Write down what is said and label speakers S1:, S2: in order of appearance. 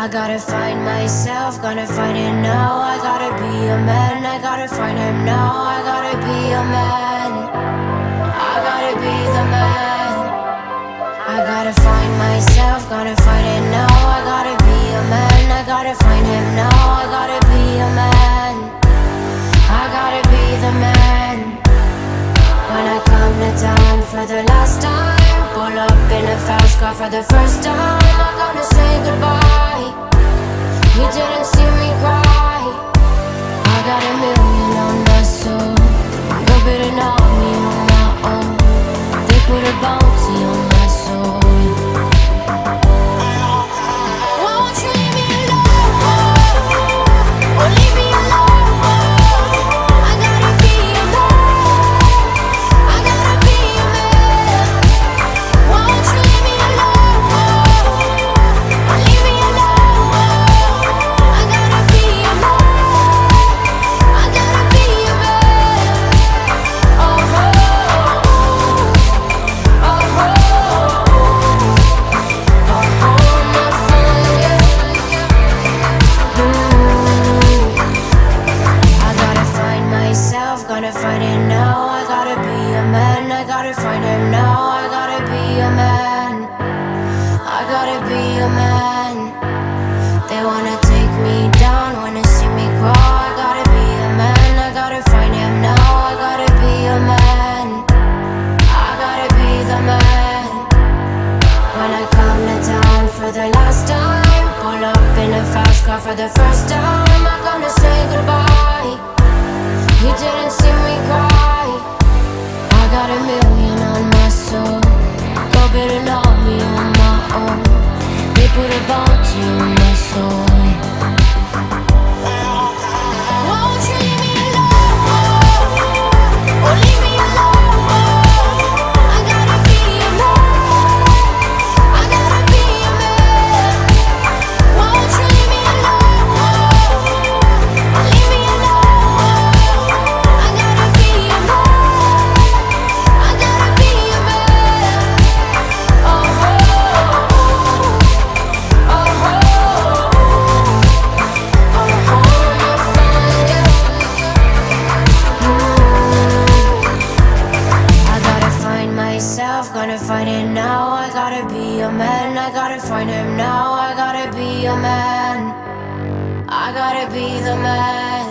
S1: I gotta find myself, gonna find it now. I gotta be a man, I gotta find him now. I gotta be a man, I gotta be the man. I gotta find myself, gonna find it now. I gotta be a man, I gotta find him now. I gotta be a man, I gotta be the man. When I come to town for the last time, pull up in a fast car for the first time, I'm gonna say goodbye. You didn't see me cry. I got a million on my soul, go bid an army on my own. They put a bounty on my soul. Won't you leave me alone? Or leave me alone? I gotta be a man, I gotta be a man. Won't you leave me alone? Or leave me alone? I gotta be a man, I gotta be a man. Oh, I gotta find myself, gonna find it now. I gotta be a man, I gotta find him now. I gotta be a man, I gotta be a man. They wanna take me down, wanna see me crawl. I gotta be a man, I gotta find him now. I gotta be a man, I gotta be the man. When I come to town for the last time, pull up in a fast car for the first time, I'm gonna say goodbye. You didn't see me cry. I got a million on my soul, go bid an army on my own. They put a bounty on my soul. Won't you leave me alone? Or leave me alone? I gotta be a man, I gotta be a man. Won't you leave me alone? Or leave me alone? I gotta be a man, I gotta be a man. Oh, I gotta find myself, gonna find it now. I gotta be a man, I gotta find him now. I gotta be a man, I gotta be the man.